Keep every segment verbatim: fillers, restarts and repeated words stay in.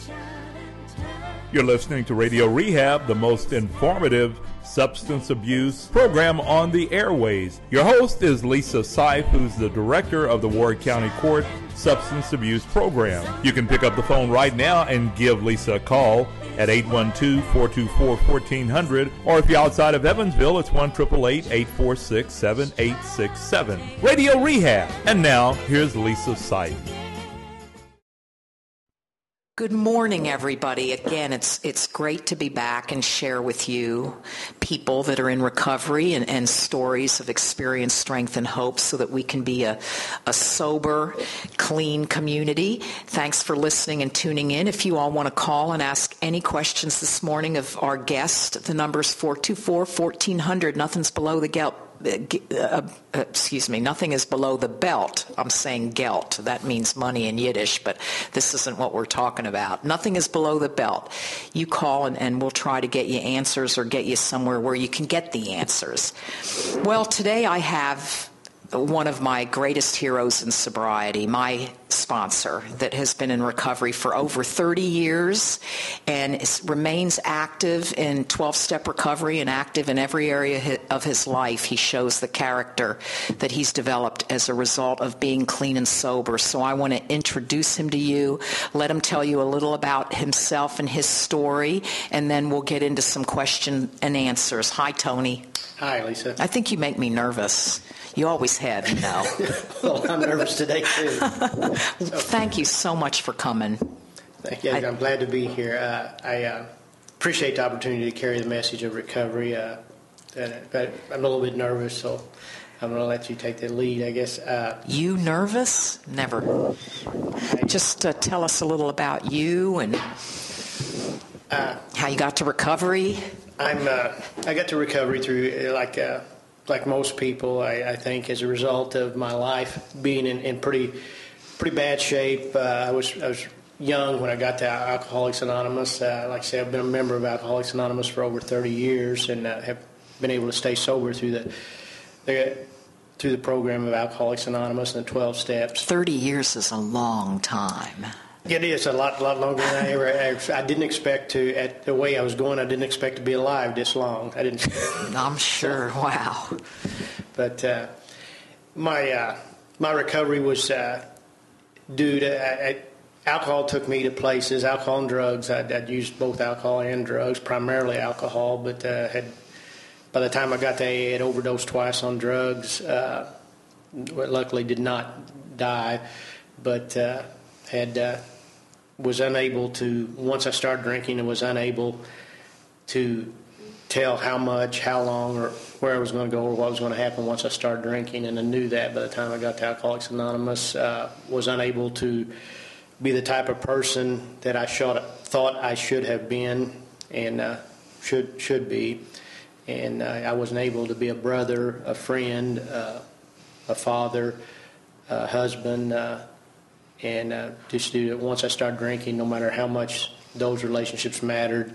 You're listening to Radio Rehab, the most informative substance abuse program on the airways. Your host is Lisa Seif, who's the director of the Ward County Court Substance Abuse Program. You can pick up the phone right now and give Lisa a call at eight one two, four two four, one four zero zero, or if you're outside of Evansville, it's one eight eight eight, eight four six, seven eight six seven. Radio Rehab. And now, here's Lisa Seif. Good morning, everybody. Again, it's it's great to be back and share with you people that are in recovery and, and stories of experience, strength, and hope so that we can be a, a sober, clean community. Thanks for listening and tuning in. If you all want to call and ask any questions this morning of our guest, the number is four two four, one four zero zero. Nothing's below the gelt. Uh, uh, excuse me, nothing is below the belt. I'm saying gelt. That means money in Yiddish, but this isn't what we're talking about. Nothing is below the belt. You call and, and we'll try to get you answers or get you somewhere where you can get the answers. Well, today I have one of my greatest heroes in sobriety, my sponsor that has been in recovery for over thirty years and is, remains active in twelve-step recovery and active in every area of his life. He shows the character that he's developed as a result of being clean and sober. So I want to introduce him to you, let him tell you a little about himself and his story, and then we'll get into some question and answers. Hi, Tony. Hi, Lisa. I think you make me nervous. You always have, you know. Well, I'm nervous today, too. So. Thank you so much for coming. Thank you. I, I'm glad to be here. Uh, I uh, appreciate the opportunity to carry the message of recovery. Uh, but I'm a little bit nervous, so I'm going to let you take the lead, I guess. Uh, you nervous? Never. I, Just uh, tell us a little about you and uh, how you got to recovery. I'm. Uh, I got to recovery through, uh, like... Uh, Like most people, I, I think, as a result of my life being in, in pretty, pretty bad shape. Uh, I was I was young when I got to Alcoholics Anonymous. Uh, like I said, I've been a member of Alcoholics Anonymous for over thirty years, and uh, have been able to stay sober through the, the through the program of Alcoholics Anonymous and the twelve steps. Thirty years is a long time. It is a lot, lot longer than I ever. I, I didn't expect to. At the way I was going, I didn't expect to be alive this long. I didn't. I'm sure. Wow. But uh, my uh, my recovery was uh, due to I, I, alcohol. Took me to places. Alcohol and drugs. I'd, I'd used both alcohol and drugs, primarily alcohol. But uh, had by the time I got to A A, I had overdosed twice on drugs. Uh, luckily, did not die, but uh, had. Uh, was unable to, once I started drinking, and was unable to tell how much, how long, or where I was going to go, or what was going to happen once I started drinking, and I knew that by the time I got to Alcoholics Anonymous. Uh, was unable to be the type of person that I shot, thought I should have been and uh, should should be, and uh, I wasn't able to be a brother, a friend, uh, a father, a husband, uh, And uh, just do it. Once I started drinking, no matter how much those relationships mattered,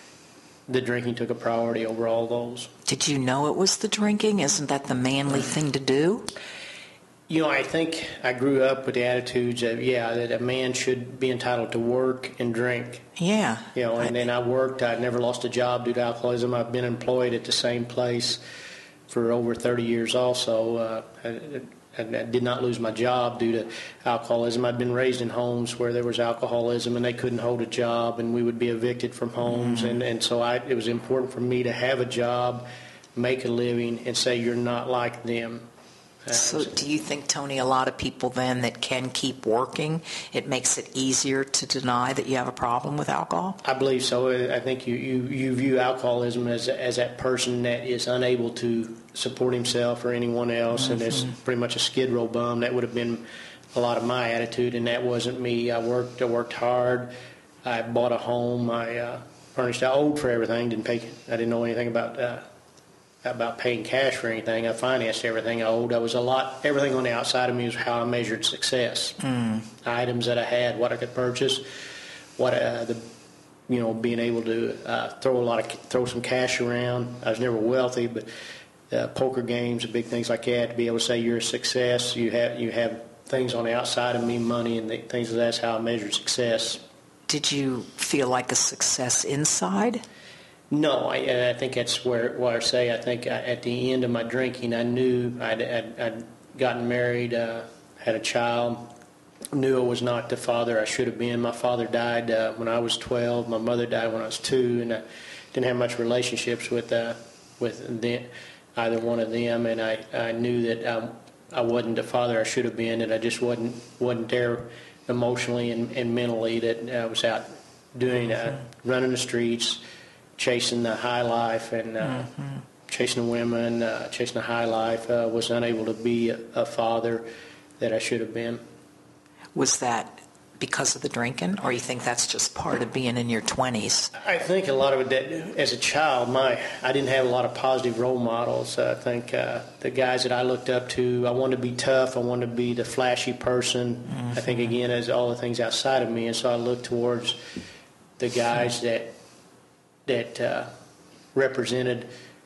the drinking took a priority over all those. Did you know it was the drinking? Isn't that the manly thing to do? You know, I think I grew up with the attitudes of, yeah, that a man should be entitled to work and drink. Yeah. You know, and then I worked. I never lost a job due to alcoholism. I've been employed at the same place for over thirty years also. Uh, I, I did not lose my job due to alcoholism. I'd been raised in homes where there was alcoholism and they couldn't hold a job, and we would be evicted from homes. Mm-hmm. And, and so I, it was important for me to have a job, make a living, and say you're not like them. Uh, so do you think, Tony, a lot of people then that can keep working, it makes it easier to deny that you have a problem with alcohol? I believe so. I think you, you, you view alcoholism as, as that person that is unable to support himself or anyone else, mm-hmm. and is pretty much a skid row bum. That would have been a lot of my attitude, and that wasn't me. I worked I worked hard. I bought a home. I uh, furnished. I owed for everything. Didn't pay. I didn't know anything about uh, about paying cash for anything. I financed everything I owed. I was a lot. Everything on the outside of me was how I measured success. Mm. Items that I had, what I could purchase, what uh, the you know being able to uh, throw a lot of throw some cash around. I was never wealthy, but uh, poker games and big things like that. To be able to say you're a success, you have you have things on the outside of me, money and the, things. That's how I measured success. Did you feel like a success inside? No, I, I think that's where, where I say, I think I, at the end of my drinking, I knew I'd, I'd, I'd gotten married, uh, had a child, knew I was not the father I should have been. My father died uh, when I was twelve. My mother died when I was two, and I didn't have much relationships with uh, with them, either one of them. And I, I knew that I, I wasn't the father I should have been, and I just wasn't wasn't there emotionally and, and mentally. That I was out doing uh, running the streets, chasing the high life, and uh, mm-hmm. chasing the women, uh, chasing the high life. Uh, was unable to be a, a father that I should have been. Was that because of the drinking, or you think that's just part of being in your twenties? I think a lot of it, that as a child, my I didn't have a lot of positive role models. Uh, I think uh, the guys that I looked up to, I wanted to be tough. I wanted to be the flashy person. Mm-hmm. I think, again, as all the things outside of me. And so I looked towards the guys that that uh, represented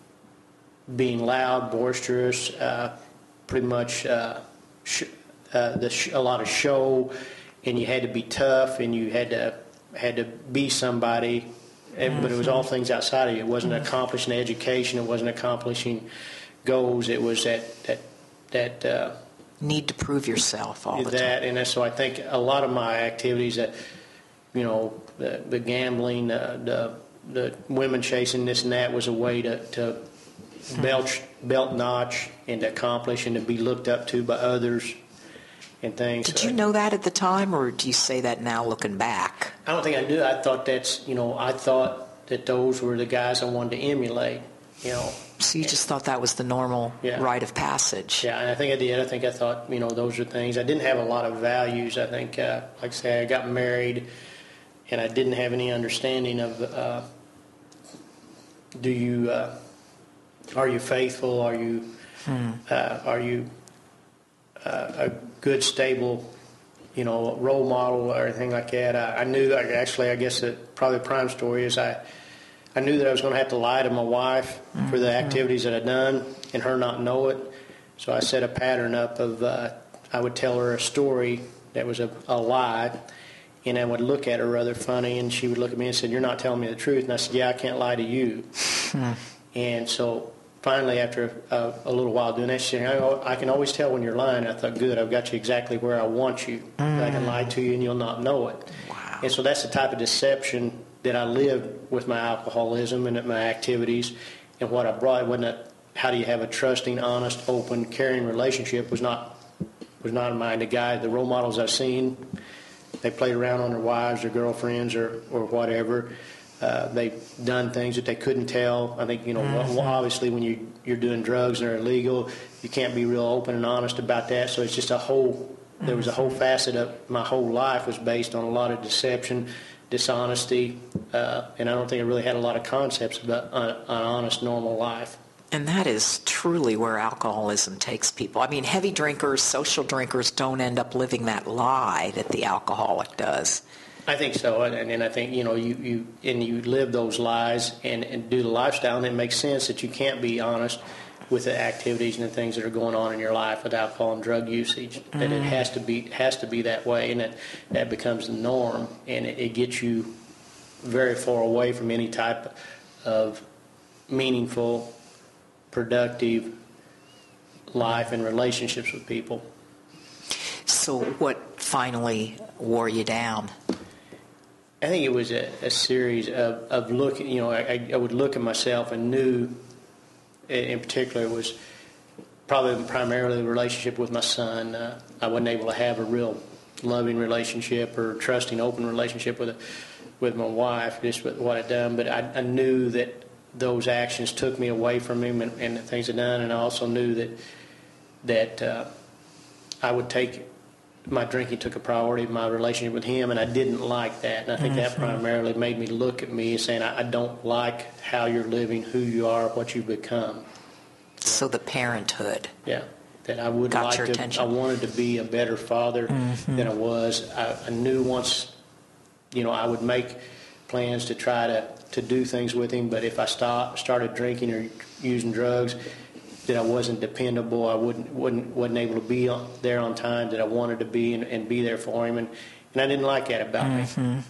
being loud, boisterous, uh, pretty much uh, sh- uh, the sh- a lot of show, and you had to be tough, and you had to had to be somebody. And, but it was all things outside of you. It wasn't accomplishing education. It wasn't accomplishing goals. It was that that that uh, need to prove yourself all the that, time. And so I think a lot of my activities, that you know, the, the gambling, uh, the the women chasing, this and that, was a way to, to belt belt notch and to accomplish and to be looked up to by others and things. Did you know that at the time, or do you say that now looking back? I don't think I knew. I thought that's, you know, I thought that those were the guys I wanted to emulate, you know. So you just thought that was the normal yeah. rite of passage. Yeah, and I think I did. I think I thought, you know, those are things. I didn't have a lot of values. I think, uh, like I say, I got married, and I didn't have any understanding of, uh, do you, uh, are you faithful? Are you, hmm. uh, are you uh, a good, stable, you know, role model or anything like that? I, I knew, actually, I guess that probably the prime story is I, I knew that I was going to have to lie to my wife mm-hmm. for the activities that I'd done and her not know it. So I set a pattern up of, uh, I would tell her a story that was a, a lie, and I would look at her rather funny, and she would look at me and said, "You're not telling me the truth." And I said, "Yeah, I can't lie to you." Hmm. And so finally, after a, a little while doing that, she said, I, I can always tell when you're lying. I thought, good, I've got you exactly where I want you. Mm. I can lie to you and you'll not know it. Wow. And so that's the type of deception that I lived with my alcoholism and at my activities. And what I brought, it wasn't a, how do you have a trusting, honest, open, caring relationship was not was not in mind. The guy, the role models I've seen, they played around on their wives or girlfriends or, or whatever. Uh, they've done things that they couldn't tell. I think, you know, mm-hmm. obviously when you, you're doing drugs and they're illegal, you can't be real open and honest about that. So it's just a whole, there was a whole facet of my whole life was based on a lot of deception, dishonesty, uh, and I don't think I really had a lot of concepts about an, an honest, normal life. And that is truly where alcoholism takes people. I mean, heavy drinkers, social drinkers don't end up living that lie that the alcoholic does. I think so, and, and I think, you know, you, you and you live those lies and, and do the lifestyle, and it makes sense that you can't be honest with the activities and the things that are going on in your life with alcohol and drug usage. Mm. That it has to be has to be that way, and that that becomes the norm, and it, it gets you very far away from any type of meaningful, productive life and relationships with people. So what finally wore you down? I think it was a, a series of, of looking, you know, I, I would look at myself and knew, in particular, it was probably primarily the relationship with my son. Uh, I wasn't able to have a real loving relationship or trusting, open relationship with a, with my wife, just with what I'd done. But I, I knew that those actions took me away from him and, and the things I'd done, and I also knew that that uh, I would take my drinking took a priority of my relationship with him, and I didn't like that. And I think mm-hmm. that primarily made me look at me and saying, I, I don't like how you're living, who you are, what you've become. So the parenthood. Yeah. That I would got like your to, attention. I wanted to be a better father mm-hmm. than I was. I, I knew once, you know, I would make plans to try to, to do things with him, but if I stop, started drinking or using drugs, that I wasn't dependable, I wouldn't, wouldn't, wasn't able to be on, there on time that I wanted to be and, and be there for him, and, and I didn't like that about mm-hmm. me.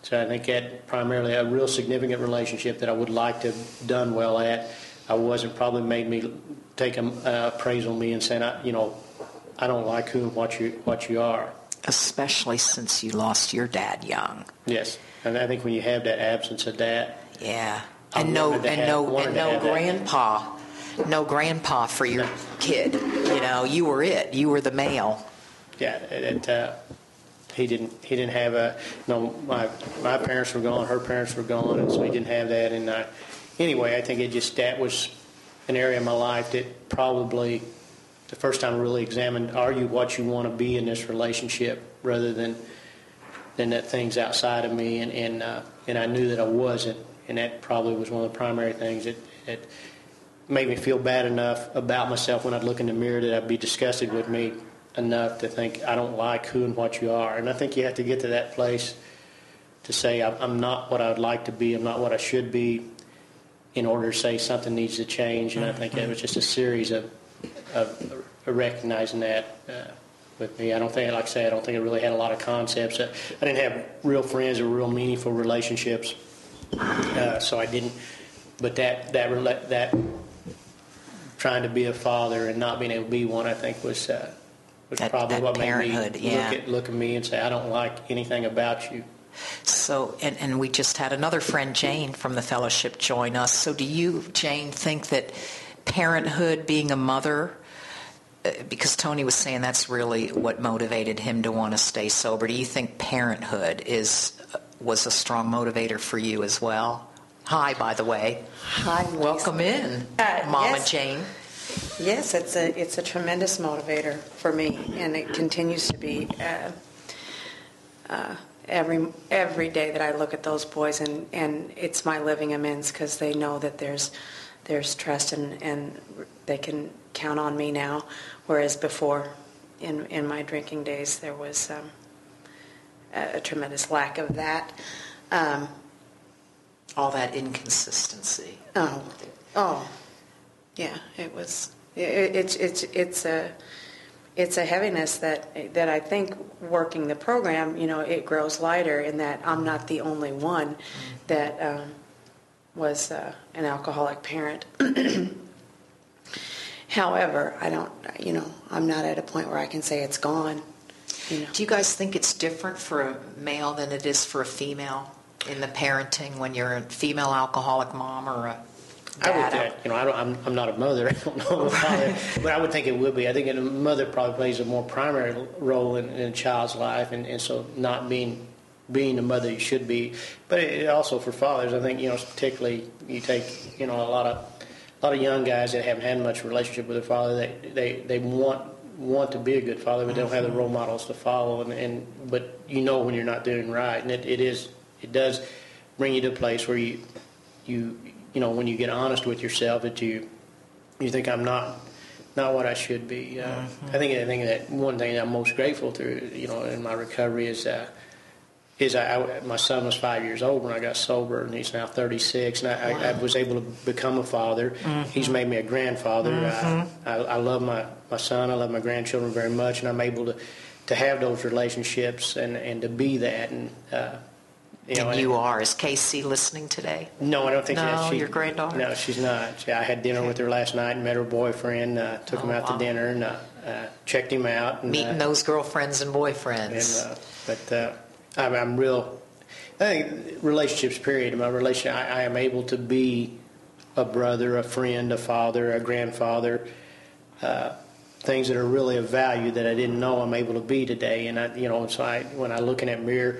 So I think that primarily a real significant relationship that I would like to have done well at. I wasn't, probably made me take a uh, praise on me and saying, I, you know, I don't like who and what you what you are. Especially since you lost your dad young. Yes, and I think when you have that absence of dad. Yeah, I and no, and have, no, and no grandpa, that. no grandpa for your no. kid. You know, you were it. You were the male. Yeah, it, uh, he didn't. He didn't have a. No, my my parents were gone. Her parents were gone, and so he didn't have that. And uh, anyway, I think it just that was an area of my life that probably the first time I really examined: are you what you want to be in this relationship, rather than than that things outside of me? And and uh, and I knew that I wasn't, and that probably was one of the primary things that that made me feel bad enough about myself when I'd look in the mirror that I'd be disgusted with me enough to think I don't like who and what you are. And I think you have to get to that place to say I'm not what I would like to be, I'm not what I should be, in order to say something needs to change. And I think it was just a series of, of recognizing that uh, with me. I don't think, like I say, I don't think I really had a lot of concepts. I didn't have real friends or real meaningful relationships, uh, so I didn't. But that that that trying to be a father and not being able to be one, I think was. Uh, was that, probably that what made me yeah. look at look at me and say, I don't like anything about you. So, and, and we just had another friend, Jane, from the fellowship join us. So do you, Jane, think that parenthood, being a mother, uh, because Tony was saying that's really what motivated him to want to stay sober, do you think parenthood is was a strong motivator for you as well? Hi, by the way. Hi. Welcome in, uh, Mama yes. Jane. Yes, it's a it's a tremendous motivator for me, and it continues to be uh, uh, every every day that I look at those boys, and, and it's my living amends because they know that there's there's trust and, and they can count on me now, whereas before, in in my drinking days, there was um, a, a tremendous lack of that. Um, All that inconsistency. Oh, oh. Yeah, it was. It, it's it's it's a it's a heaviness that that I think working the program, you know, it grows lighter in that I'm not the only one that um, was uh, an alcoholic parent. However, I don't, you know, I'm not at a point where I can say it's gone. You know. Do you guys think it's different for a male than it is for a female in the parenting when you're a female alcoholic mom or a I would think, you know, I don't, I'm, I'm not a mother, I don't know a father, but I would think it would be. I think a mother probably plays a more primary role in, in a child's life, and, and so not being being the mother you should be. But it, also for fathers, I think, you know, particularly you take, you know, a lot of a lot of young guys that haven't had much relationship with their father, they they, they want want to be a good father, but they don't have the role models to follow, and, and but you know when you're not doing right, and it, it is it does bring you to a place where you you. You know, when you get honest with yourself, that you you think I'm not not what I should be. Uh, mm-hmm. I think I think that one thing that I'm most grateful through, you know, in my recovery is uh, is I, I my son was five years old when I got sober, and he's now thirty-six, and I, wow. I, I was able to become a father. Mm-hmm. He's made me a grandfather. Mm-hmm. I, I, I love my, my son. I love my grandchildren very much, and I'm able to, to have those relationships and, and to be that. And uh, You know, and you are. Is Casey listening today? No, I don't think no, so. She, your granddaughter? No, she's not. She, I had dinner okay. with her last night and met her boyfriend, uh, took oh, him out wow. to dinner and uh, uh, checked him out. And, Meeting uh, those girlfriends and boyfriends. And, uh, but uh, I'm, I'm real, I think relationships, period. In my relationship, I, I am able to be a brother, a friend, a father, a grandfather, uh, things that are really of value that I didn't know I'm able to be today. And, I, you know, so I, when I look in that mirror,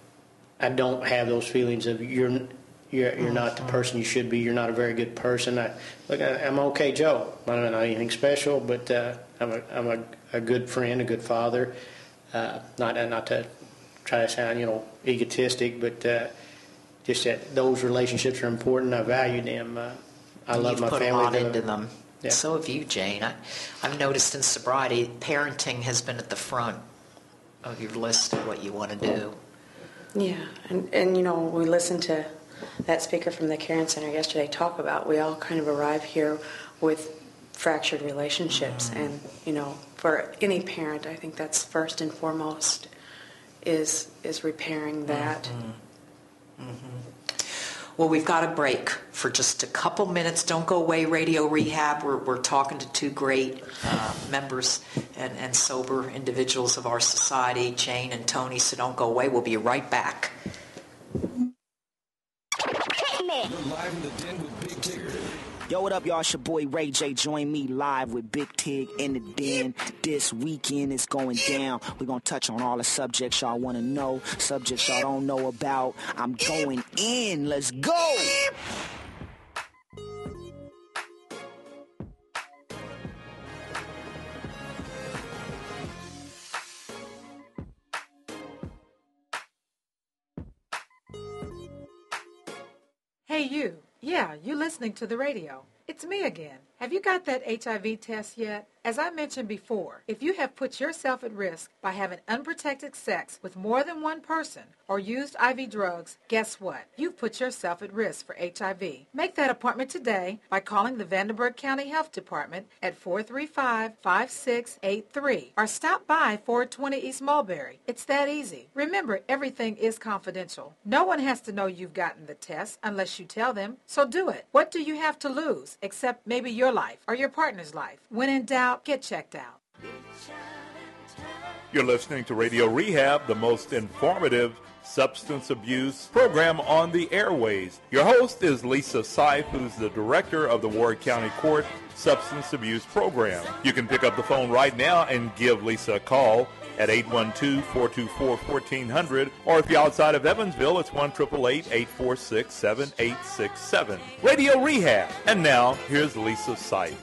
I don't have those feelings of you're you're you're not the person you should be. You're not a very good person. I look, I'm okay, Joe. I'm not anything special, but uh, I'm a I'm a, a good friend, a good father. Uh, not not to try to sound you know egotistic, but uh, just that those relationships are important. I value them. Uh, I love You've my put family. a lot into them. Yeah. So have you, Jane. I, I've noticed in sobriety, parenting has been at the front of your list of what you want to do. Yeah, and, and you know, we listened to that speaker from the Caron Center yesterday talk about we all kind of arrive here with fractured relationships, mm-hmm. and you know, for any parent, I think that's first and foremost is is repairing that. Mm-hmm. Well, we've got a break for just a couple minutes. Don't go away, Radio Rehab. We're, we're talking to two great uh, members and, and sober individuals of our society, Jane and Tony, so don't go away. We'll be right back. Live in the Den with Big Tigger. Yo, what up, y'all? It's your boy Ray J. Join me live with Big Tig in the Den. This weekend is going down. We're going to touch on all the subjects y'all want to know, subjects y'all don't know about. I'm going in. Let's go! Hey, you. Yeah, you listening to the radio. It's me again. Have you got that H I V test yet? As I mentioned before, if you have put yourself at risk by having unprotected sex with more than one person or used I V drugs, guess what? You've put yourself at risk for H I V. Make that appointment today by calling the Vanderburgh County Health Department at four three five, five six eight three or stop by four twenty East Mulberry. It's that easy. Remember, everything is confidential. No one has to know you've gotten the test unless you tell them, so do it. What do you have to lose except maybe your life or your partner's life? When in doubt, get checked out. You're listening to Radio Rehab, the most informative substance abuse program on the airways. Your host is Lisa Seif, who's the director of the Ward County Court Substance Abuse Program. You can pick up the phone right now and give Lisa a call at eight one two, four two four, one four zero zero, or if you're outside of Evansville, it's one eight eight eight, eight four six, seven eight six seven. Radio Rehab. And now, here's Lisa Seif.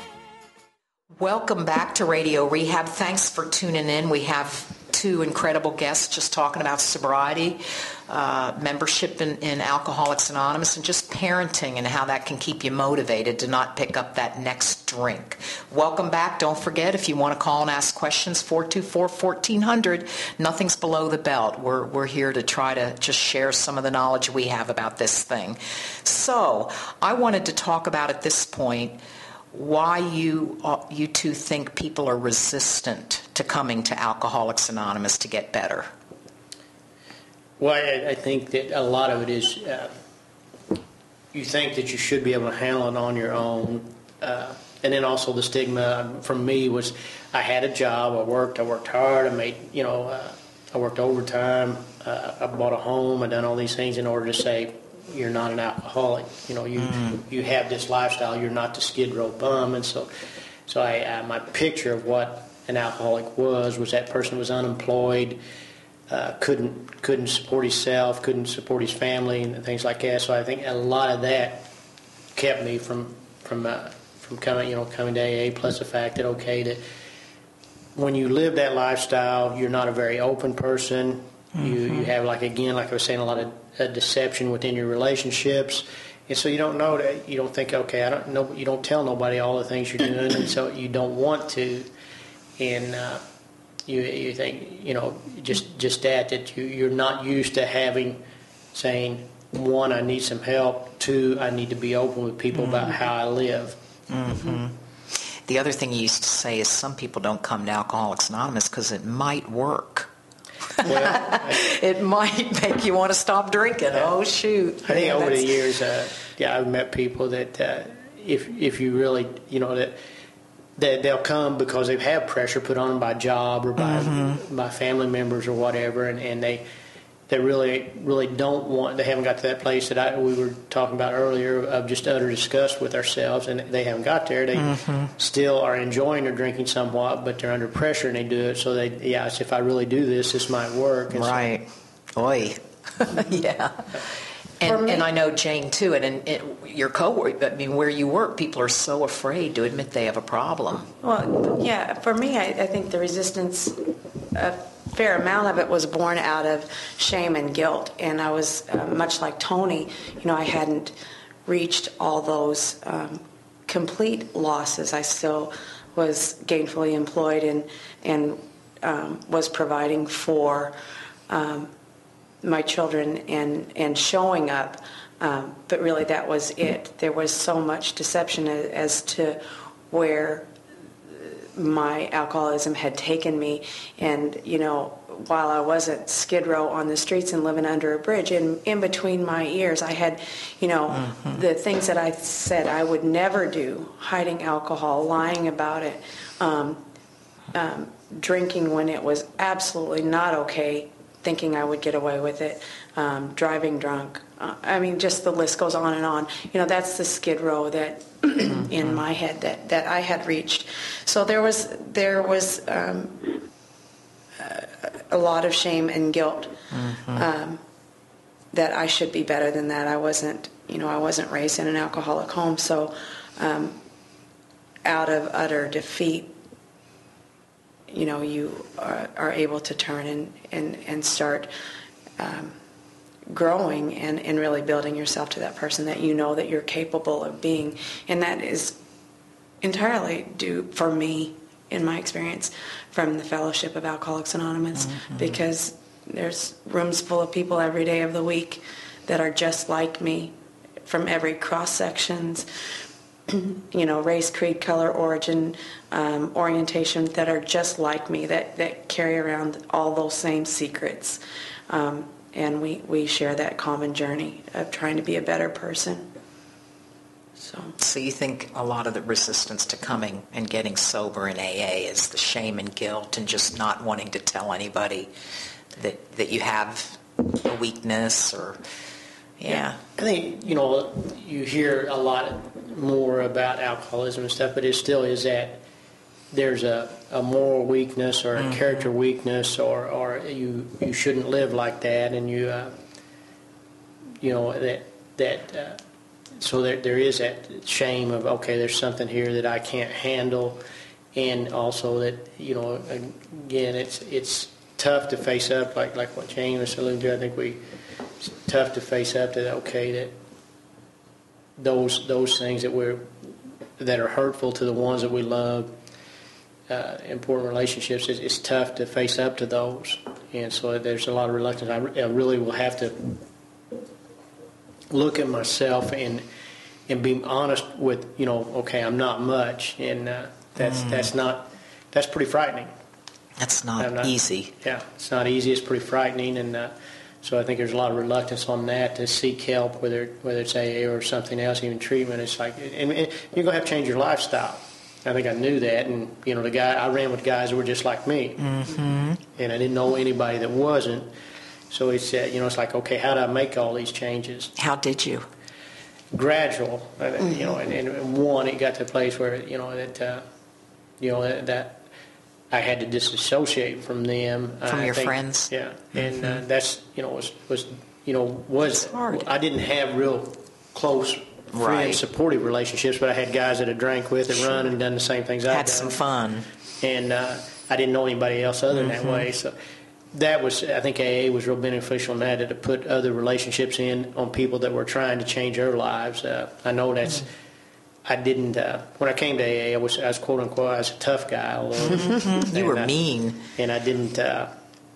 Welcome back to Radio Rehab. Thanks for tuning in. We have two incredible guests just talking about sobriety, uh, membership in, in Alcoholics Anonymous, and just parenting and how that can keep you motivated to not pick up that next drink. Welcome back. Don't forget, if you want to call and ask questions, four two four, one four zero zero. Nothing's below the belt. We're, we're here to try to just share some of the knowledge we have about this thing. So I wanted to talk about at this point why you uh, you two think people are resistant to coming to Alcoholics Anonymous to get better. Well, I, I think that a lot of it is uh, you think that you should be able to handle it on your own. Uh, and then also the stigma from me was I had a job, I worked, I worked hard, I made, you know, uh, I worked overtime, uh, I bought a home, I done all these things in order to say, you're not an alcoholic. You know, you mm. you have this lifestyle. You're not the Skid Row bum. And so, so I uh, my picture of what an alcoholic was was that person was unemployed, uh, couldn't couldn't support himself, couldn't support his family, and things like that. So I think a lot of that kept me from from uh, from coming, you know, coming to A A. Plus the fact that okay, that when you live that lifestyle, you're not a very open person. Mm-hmm. You you have like again, like I was saying, a lot of a deception within your relationships, and so you don't know that you don't think okay I don't know you don't tell nobody all the things you're doing, and so you don't want to, and uh, you you think you know just just that that you you're not used to having saying one I need some help, two I need to be open with people mm-hmm. about how I live. Mm-hmm. The other thing you used to say is some people don't come to Alcoholics Anonymous because it might work. Well, it might make you want to stop drinking. Yeah. Oh shoot! I think yeah, over that's... the years, uh, yeah, I've met people that uh, if if you really, you know, that that they'll come because they've had pressure put on them by job or by mm-hmm. by family members or whatever, and, and they they really really don't want. They haven't got to that place that I, we were talking about earlier of just utter disgust with ourselves, and they haven't got there. They mm-hmm. still are enjoying their drinking somewhat, but they're under pressure and they do it. So they, yeah, if I really do this, this might work. And right. So, Oi. Yeah. And, and I know Jane too, and, and, and your coworker. I mean, where you work, people are so afraid to admit they have a problem. Well, yeah. For me, I, I think the resistance. Uh, fair amount of it was born out of shame and guilt, and I was uh, much like Tony. You know, I hadn't reached all those um, complete losses. I still was gainfully employed and and um, was providing for um, my children and and showing up. Um, but really, that was it. There was so much deception as, as to where my alcoholism had taken me, and you know while I was at Skid Row on the streets and living under a bridge, in, in between my ears, I had, you know, mm-hmm. the things that I said I would never do, hiding alcohol, lying about it, um, um, drinking when it was absolutely not okay, thinking I would get away with it, um, driving drunk. Uh, I mean, just the list goes on and on. You know, that's the Skid Row that mm-hmm. in my head that, that I had reached. So there was there was um, a lot of shame and guilt mm-hmm. um, that I should be better than that. I wasn't, you know, I wasn't raised in an alcoholic home. So um, out of utter defeat, you know, you are, are able to turn and, and, and start um, growing and, and really building yourself to that person that you know that you're capable of being. And that is entirely due, for me, in my experience, from the Fellowship of Alcoholics Anonymous, mm-hmm. because there's rooms full of people every day of the week that are just like me, from every cross-sections, you know, race, creed, color, origin, um, orientation, that are just like me, that, that carry around all those same secrets. Um, and we, we share that common journey of trying to be a better person. So. so you think a lot of the resistance to coming and getting sober in A A is the shame and guilt and just not wanting to tell anybody that, that you have a weakness or, yeah. yeah. I think, you know, you hear a lot more about alcoholism and stuff, but it still is that there's a, a moral weakness or a mm-hmm. character weakness, or, or you you shouldn't live like that, and you, uh, you know, that, that uh, so there there is that shame of, okay, there's something here that I can't handle, and also that, you know, again, it's it's tough to face up, like like what Jane was alluding to. I think we it's tough to face up to that, okay, that those those things that we're that are hurtful to the ones that we love, uh, important relationships, it's, it's tough to face up to those, and so there's a lot of reluctance. I, I really will have to look at myself and and be honest with, you know, okay, I'm not much, and uh, that's mm. that's not that's pretty frightening. That's not, not easy. Yeah, it's not easy. It's pretty frightening, and uh, so I think there's a lot of reluctance on that to seek help, whether whether it's A A or something else, even treatment. It's like, and, and you're gonna have to change your lifestyle. I think I knew that, and you know, the guy I ran with guys that were just like me, mm-hmm. and I didn't know anybody that wasn't. So it's uh, you know, it's like, okay, how do I make all these changes? How did you? Gradual, mm-hmm. you know, and, and one, it got to a place where, you know, that uh, you know that, that I had to disassociate from them. From I your think, friends? Yeah, and mm-hmm. uh, that's, you know, was was you know was I didn't have real close friend right. supportive relationships, but I had guys that I drank with and sure. run and done the same things I had done. Had some fun, and uh, I didn't know anybody else other than mm-hmm. that way. So that was, I think A A was real beneficial in that, to put other relationships in on people that were trying to change their lives. Uh, I know that's. Mm-hmm. I didn't. Uh, when I came to A A, I was, I was quote unquote, I was a tough guy. Although, you were I, mean, and I didn't. Uh,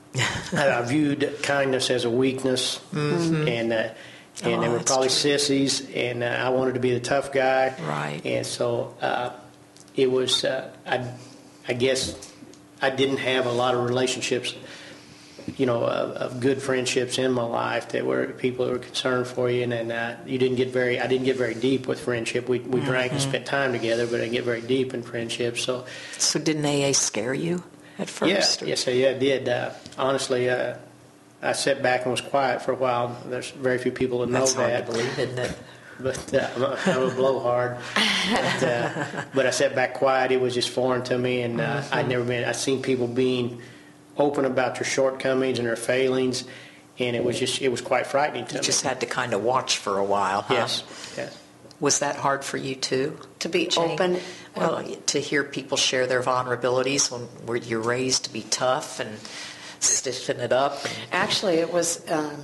I, I viewed kindness as a weakness, mm-hmm. and uh, and oh, they were probably true. sissies, and uh, I wanted to be the tough guy, right? And so uh, it was. Uh, I, I guess I didn't have a lot of relationships, you know, of, of good friendships in my life that were people that were concerned for you, and then uh, you didn't get very. I didn't get very deep with friendship. We we mm-hmm. drank and spent time together, but I didn't get very deep in friendship. So, so didn't A A scare you at first? Yeah, yes, yeah, it did. Uh, honestly, uh, I sat back and was quiet for a while. There's very few people that know That's that. Hard to believe, isn't it? But uh, I'm, a, I'm a blowhard. But, uh, but I sat back quiet. It was just foreign to me, and uh, mm-hmm. I'd never been. I'd seen people being open about their shortcomings and their failings, and it was just it was quite frightening to you me. You just had to kind of watch for a while, huh? Yes, yes. Was that hard for you too? To be Jane? open? Well, to hear people share their vulnerabilities when were you're raised to be tough and stiffen it up? And... Actually, it was um,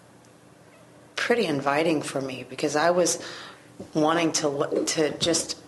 pretty inviting for me, because I was wanting to to just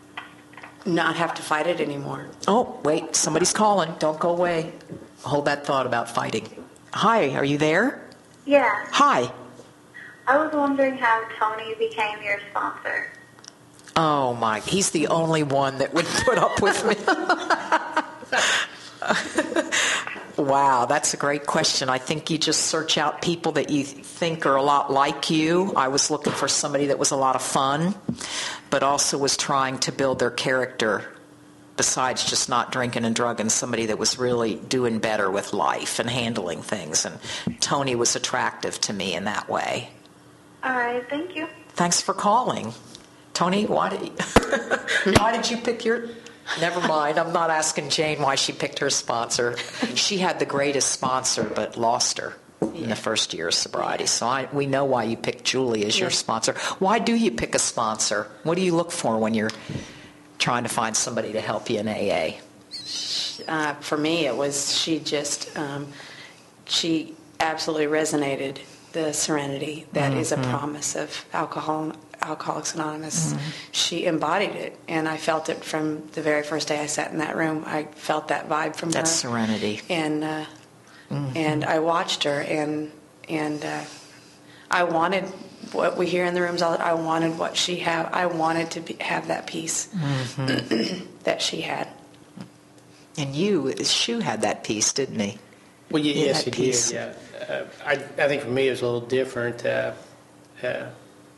not have to fight it anymore. Oh, wait, somebody's calling. Don't go away. Hold that thought about fighting. Hi, are you there? Yeah. Hi. I was wondering how Tony became your sponsor. Oh, my. He's the only one that would put up with me. Wow, that's a great question. I think you just search out people that you think are a lot like you. I was looking for somebody that was a lot of fun, but also was trying to build their character besides just not drinking and drugging, somebody that was really doing better with life and handling things. And Tony was attractive to me in that way. All right, thank you. Thanks for calling. Tony, why did, you, why did you pick your... Never mind. I'm not asking Jane why she picked her sponsor. She had the greatest sponsor, but lost her in the first year of sobriety. So I, we know why you picked Julie as your sponsor. Why do you pick a sponsor? What do you look for when you're trying to find somebody to help you in A A? Uh, for me, it was she just, um, she absolutely resonated the serenity that mm-hmm. is a promise of alcohol Alcoholics Anonymous. Mm-hmm. She embodied it, and I felt it from the very first day I sat in that room. I felt that vibe from That's her. That serenity. And uh, mm-hmm. and I watched her, and and uh, I wanted what we hear in the rooms all the time. I wanted what she had. I wanted to be, have that peace mm-hmm. that she had. And you, Shu had that peace, didn't he? Well, yeah, yes, he peace. did. Yeah, uh, I I think for me it was a little different. Uh, uh,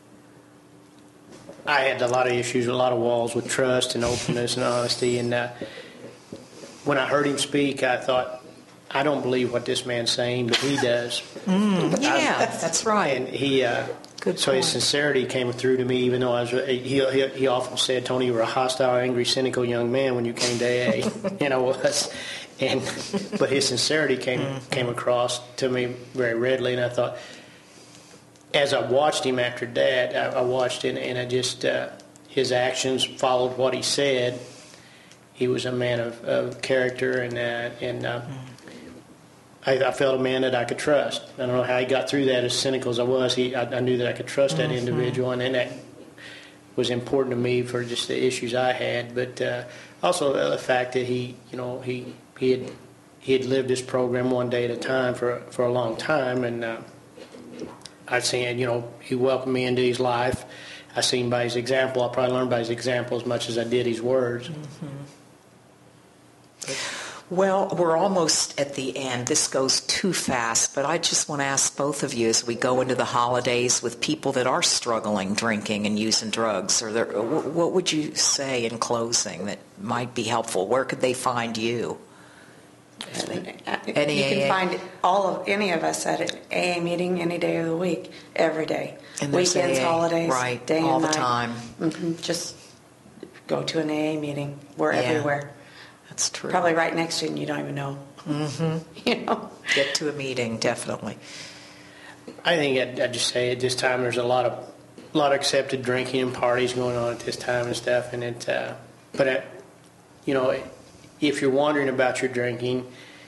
I had a lot of issues, a lot of walls with trust and openness and honesty. And uh, when I heard him speak, I thought, I don't believe what this man's saying, but he does. Mm, yeah, I, that's right. And he, uh, Good so point. his sincerity came through to me, even though I was. He, he, he often said, "Tony, you were a hostile, angry, cynical young man when you came to A A," and I was. And but his sincerity came mm-hmm. came across to me very readily, and I thought. As I watched him after that, I, I watched it, and I just uh, his actions followed what he said. He was a man of, of character, and uh, and uh, I, I felt a man that I could trust. I don't know how he got through that. As cynical as I was, he I, I knew that I could trust that mm-hmm. individual, and, and that was important to me for just the issues I had. But uh, also the fact that he, you know, he he had he had lived this program one day at a time for for a long time, and. Uh, I seen, you know, he welcomed me into his life. I seen by his example. I probably learned by his example as much as I did his words. Mm-hmm. Well, we're almost at the end. This goes too fast, but I just want to ask both of you as we go into the holidays with people that are struggling, drinking and using drugs, or there, what would you say in closing that might be helpful? Where could they find you? Any you can A A? Find all of any of us at an A A meeting any day of the week, every day. And weekends, A A, holidays, right, day all and the night. time. Mm-hmm. Just go to an A A meeting. We're yeah, everywhere. That's true. Probably right next to you, and you don't even know. Mm-hmm. You know, get to a meeting definitely. I think I'd, I'd just say at this time there's a lot of a lot of accepted drinking and parties going on at this time and stuff, and it. Uh, but uh, you know. If you're wondering about your drinking,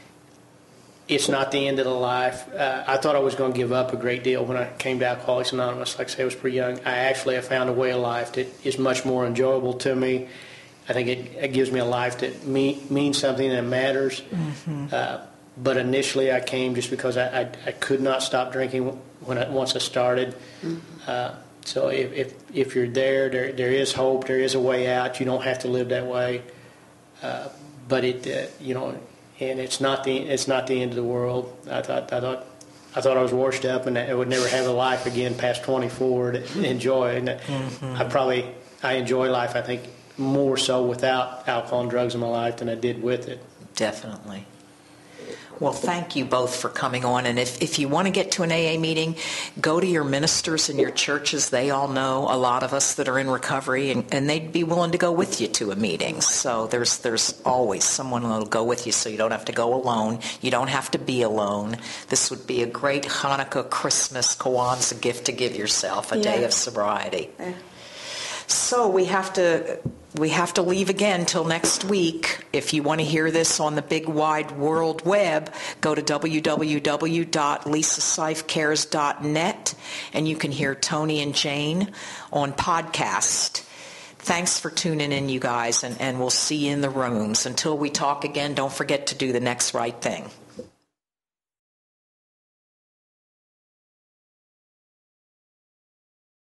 it's not the end of the life. Uh, I thought I was going to give up a great deal when I came to Alcoholics Anonymous. Like I say, I was pretty young. I actually have found a way of life that is much more enjoyable to me. I think it, it gives me a life that me, means something that matters. Mm-hmm. Uh, but initially I came just because I, I, I could not stop drinking when I, once I started. Mm-hmm. Uh, so if, if, if you're there, there, there is hope. There is a way out. You don't have to live that way. Uh, But it, uh, you know, and it's not the it's not the end of the world. I thought I thought I thought I was washed up, and I would never have a life again past twenty-four to enjoy. And mm-hmm. I probably I enjoy life. I think more so without alcohol and drugs in my life than I did with it. Definitely. Well, thank you both for coming on. And if, if you want to get to an A A meeting, go to your ministers in your churches. They all know a lot of us that are in recovery, and, and they'd be willing to go with you to a meeting. So there's there's always someone who will go with you, so you don't have to go alone. You don't have to be alone. This would be a great Hanukkah, Christmas, Kwanzaa gift to give yourself, a yeah. day of sobriety. Yeah. So we have to... We have to leave again till next week. If you want to hear this on the big wide world web, go to w w w dot lisa seif cares dot net and you can hear Tony and Jane on podcast. Thanks for tuning in, you guys, and, and we'll see you in the rooms. Until we talk again, don't forget to do the next right thing.